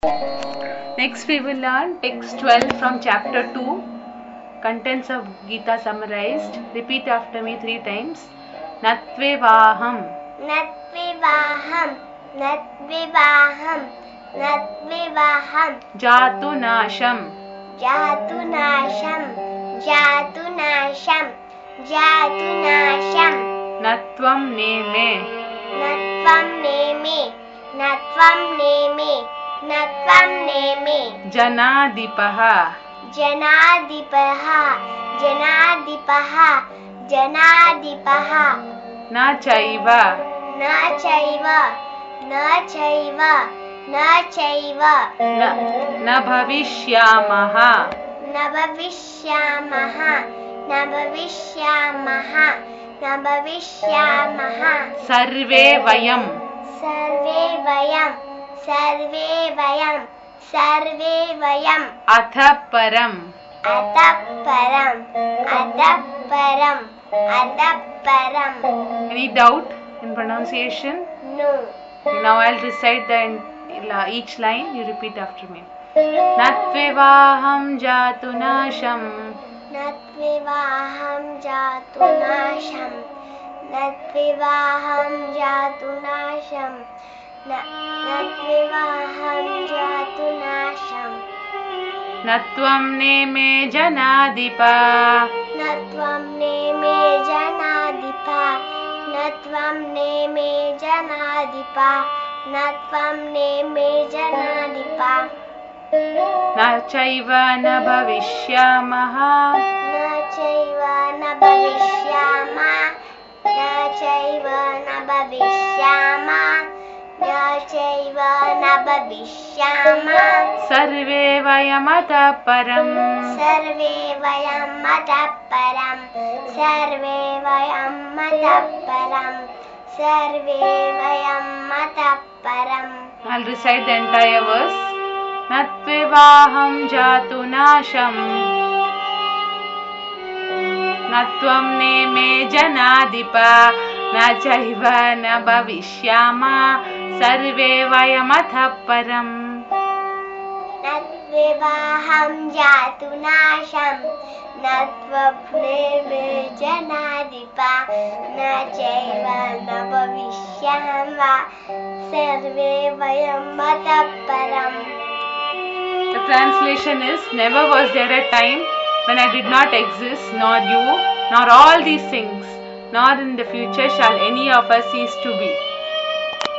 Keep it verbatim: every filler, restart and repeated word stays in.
Next we will learn text twelve from chapter two, contents of Gita summarized. Repeat after me three times. Natvivaham, Natvivaham, Natvivaham, Natvivaham. Jatunasham, Jatunasham, Jatunasham, Jatunasham. Natvam neme, Natvam neme, Natvam neme, Natvam neme. Janadipaha, Janadipaha, Janadipaha, Janadipaha. Na chaiva, Na chaiva, na chaiva, na chaiva. na, na bhavishyamaha, Na bhavishyamaha, na bhavishyamaha, na bhavishyamaha. Sarve vayam, Sarve vayam, sarve vayam, sarve vayam. Atha param, Atah param, atah param, atah param. Any doubt in pronunciation? No. Now I'll recite the each line. You repeat after me. Natvivaham jatunasham, Natvivaham jatunasham, Natvivaham jatunasham, Natvivaham jatunasham. Natvam neme janadipa, Natvam neme janadipa, Natvam neme janadipa, Natvam neme janadipa. na chaiva na bhavishyamaha, Na chaiva na bhavishyama, na chaiva na bhavishyama, na chaiva na bhavishyama. sarve vayam atha param, Sarve vayam atah param, sarve vayam atah param, sarve vayam atah param. I'll recite the entire verse. Natvivaham jatunasham, Natvam neme janadipa, na chaiva na bhavishyama, sarve vayam atha param. Natvivaham jatunasham, Natvam neme janadipa, na chaiva na bhavishyama, sarve vayam atah param. The translation is, never was there a time when I did not exist, nor you, nor all these things, nor in the future shall any of us cease to be.